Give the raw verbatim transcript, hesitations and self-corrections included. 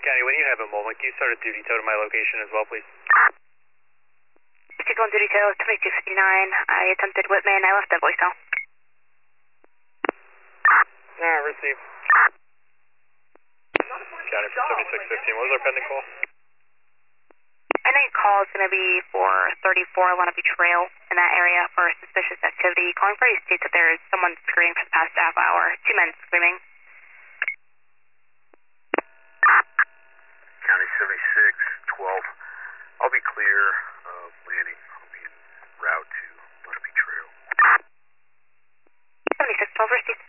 County, when you have a moment, can you start a duty tow to my location as well, please? fifty-one duty tow, twenty-two fifty-nine. I attempted Whitman. I left a voicemail. Alright, received. County for seventy-six fifteen. What was our pending call? I know your call is going to be for thirty-four Lenape Trail in that area for suspicious activity. Calling for you states that there is someone screaming for the past half hour. Two men screaming. County seventy-six twelve. I'll be clear of landing. I'll be en route to Lenape Trail. seventy-six twelve, received.